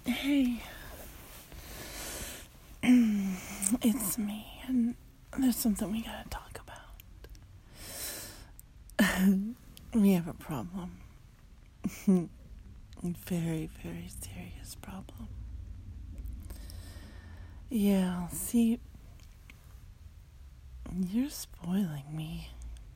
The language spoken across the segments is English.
Hey, it's me, and there's something we gotta talk about. We have a problem. Very, very serious problem. Yeah, see, you're spoiling me.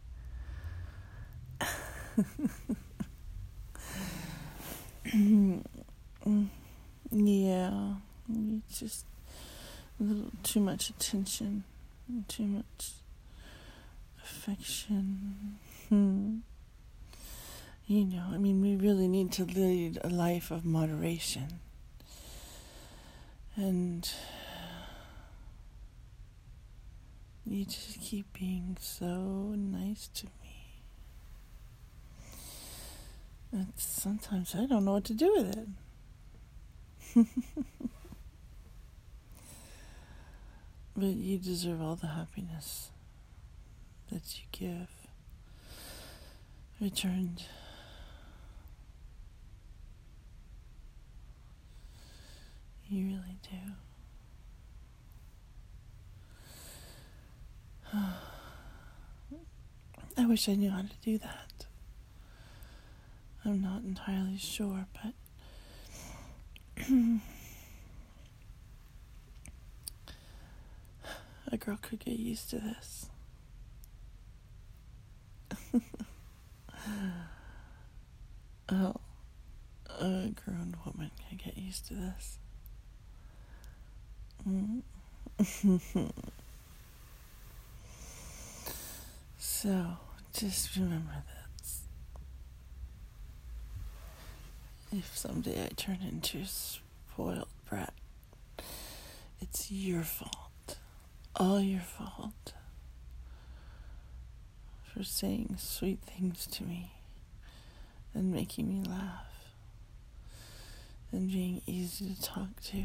Yeah, it's just a little too much attention, too much affection. We really need to lead a life of moderation. And you just keep being so nice to me. And sometimes I don't know what to do with it. But you deserve all the happiness that you give. Returned. You really do. I wish I knew how to do that. I'm not entirely sure, but a girl could get used to this. Oh, a grown woman can get used to this. So, just remember this. If someday I turn into a spoiled brat, it's your fault. All your fault. For saying sweet things to me and making me laugh and being easy to talk to.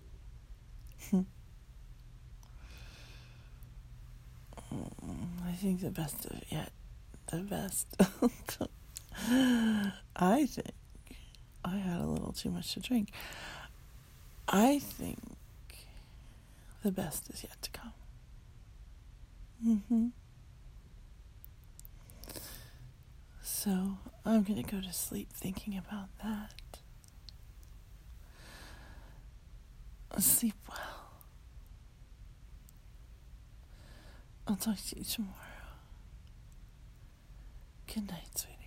I think the best of it yet. The best. I think I had a little too much to drink. I think the best is yet to come. So I'm going to go to sleep thinking about that. Sleep well. I'll talk to you tomorrow. Good night, sweetie.